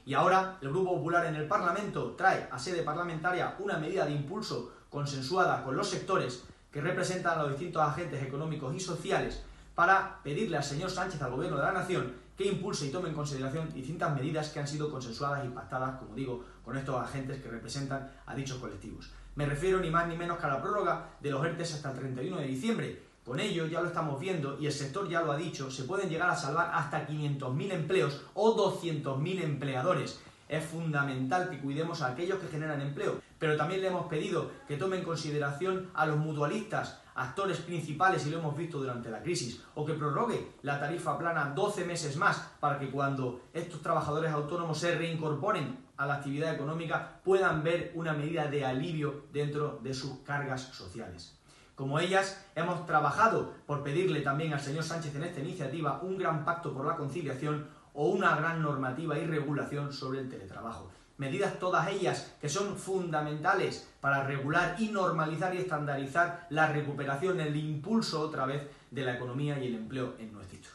Y ahora el Grupo Popular en el Parlamento trae a sede parlamentaria una medida de impulso consensuada con los sectores que representan a los distintos agentes económicos y sociales para pedirle al señor Sánchez, al Gobierno de la Nación, que impulse y tome en consideración distintas medidas que han sido consensuadas y pactadas, como digo, con estos agentes que representan a dichos colectivos. Me refiero ni más ni menos que a la prórroga de los ERTEs hasta el 31 de diciembre. Con ello, ya lo estamos viendo, y el sector ya lo ha dicho, se pueden llegar a salvar hasta 500.000 empleos o 200.000 empleadores. Es fundamental que cuidemos a aquellos que generan empleo, pero también le hemos pedido que tome en consideración a los mutualistas, actores principales, y lo hemos visto durante la crisis, o que prorrogue la tarifa plana 12 meses más para que cuando estos trabajadores autónomos se reincorporen a la actividad económica puedan ver una medida de alivio dentro de sus cargas sociales. Como ellas, hemos trabajado por pedirle también al señor Sánchez en esta iniciativa un gran pacto por la conciliación o una gran normativa y regulación sobre el teletrabajo. Medidas todas ellas que son fundamentales para regular y normalizar y estandarizar la recuperación, el impulso otra vez de la economía y el empleo en nuestro distrito.